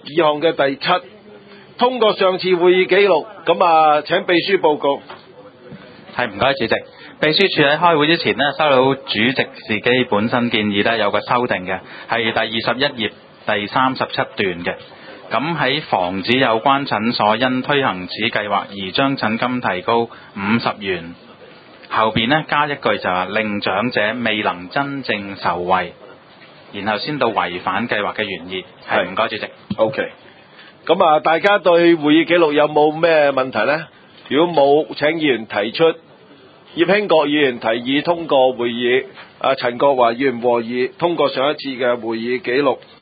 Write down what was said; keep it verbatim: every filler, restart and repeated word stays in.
議項嘅第七，通過上次會議記錄，咁啊請秘書報告。 係，唔該主席。秘書處喺開會之前呢，收到主席自己本身建議呢有個修訂嘅，係第二十一頁第三十七段嘅。咁喺防止有關診所因推行此計劃而將診金提高五十元，後邊呢加一句就係令長者未能真正受惠，然後先到違反計劃嘅原意。係，唔該主席。 OK。咁啊，大家對會議記錄有冇咩問題呢？如果冇，請議員提出。葉興國議員提議通過會議，啊陳國華議員和議通過上一次嘅會議記錄。